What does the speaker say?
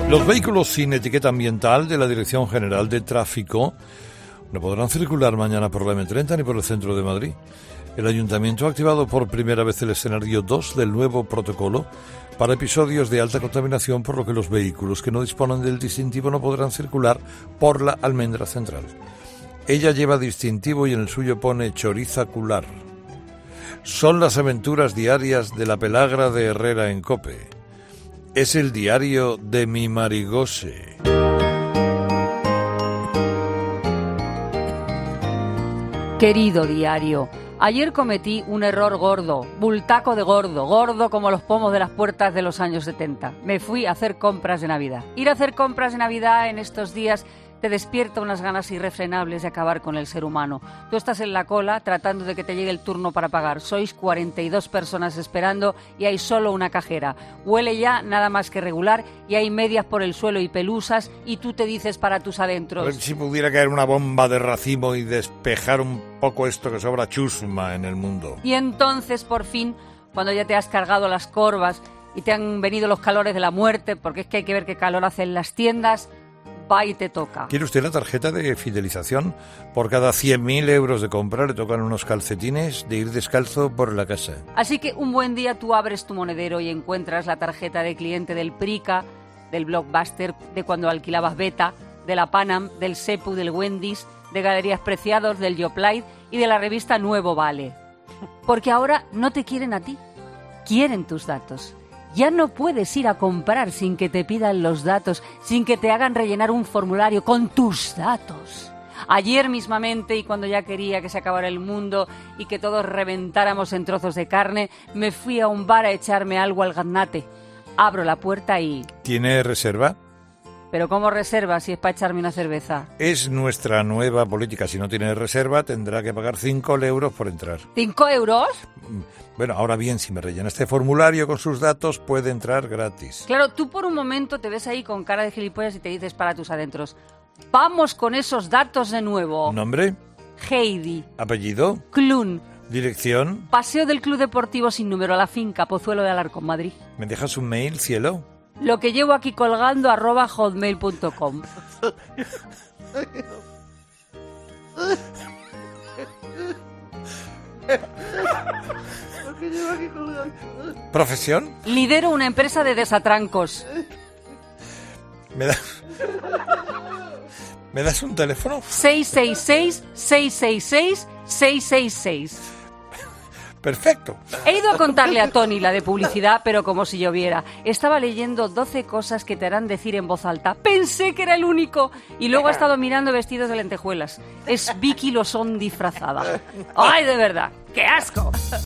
Los vehículos sin etiqueta ambiental de la Dirección General de Tráfico no podrán circular mañana por la M30 ni por el centro de Madrid. El Ayuntamiento ha activado por primera vez el escenario 2 del nuevo protocolo para episodios de alta contaminación, por lo que los vehículos que no disponen del distintivo no podrán circular por la Almendra Central. Ella lleva distintivo y en el suyo pone chorizacular. Son las aventuras diarias de la pelagra de Herrera en COPE. Es el diario de mi Marigose. Querido diario, ayer cometí un error gordo, bultaco de gordo, gordo como los pomos de las puertas de los años 70. Me fui a hacer compras de Navidad. Ir a hacer compras de Navidad en estos días te despierta unas ganas irrefrenables de acabar con el ser humano. Tú estás en la cola tratando de que te llegue el turno para pagar. Sois 42 personas esperando y hay solo una cajera. Huele ya nada más que regular y hay medias por el suelo y pelusas y tú te dices para tus adentros. A ver si pudiera caer una bomba de racimo y despejar un poco esto que sobra chusma en el mundo. Y entonces, por fin, cuando ya te has cargado las corvas y te han venido los calores de la muerte, porque es que hay que ver qué calor hace en las tiendas, va y te toca. ¿Quiere usted la tarjeta de fidelización? Por cada 100.000 euros de compra le tocan unos calcetines de ir descalzo por la casa. Así que un buen día tú abres tu monedero y encuentras la tarjeta de cliente del Prica, del Blockbuster, de cuando alquilabas Beta, de la Panam, del Sepu, del Wendy's, de Galerías Preciados, del Yoplait y de la revista Nuevo Vale. Porque ahora no te quieren a ti, quieren tus datos. Ya no puedes ir a comprar sin que te pidan los datos, sin que te hagan rellenar un formulario con tus datos. Ayer mismamente, y cuando ya quería que se acabara el mundo y que todos reventáramos en trozos de carne, me fui a un bar a echarme algo al gaznate. Abro la puerta y... ¿Tiene reserva? ¿Pero cómo reserva si es para echarme una cerveza? Es nuestra nueva política. Si no tiene reserva, tendrá que pagar 5 euros por entrar. ¿5 euros? Bueno, ahora bien, si me rellena este formulario con sus datos, puede entrar gratis. Claro, tú por un momento te ves ahí con cara de gilipollas y te dices para tus adentros: vamos con esos datos de nuevo. ¿Nombre? Heidi. ¿Apellido? Clun. ¿Dirección? Paseo del Club Deportivo sin número, La Finca, Pozuelo de Alarcón, Madrid. ¿Me dejas un mail, cielo? Lo que llevo aquí colgando @hotmail.com. ¿Profesión? Lidero una empresa de desatrancos. ¿Me das un teléfono? 666-666-666. Perfecto. He ido a contarle a Tony la de publicidad, pero como si lloviera. Estaba leyendo 12 cosas que te harán decir en voz alta. Pensé que era el único. Y luego ha estado mirando vestidos de lentejuelas. Es Vicky Losón disfrazada. ¡Ay, de verdad! ¡Qué asco!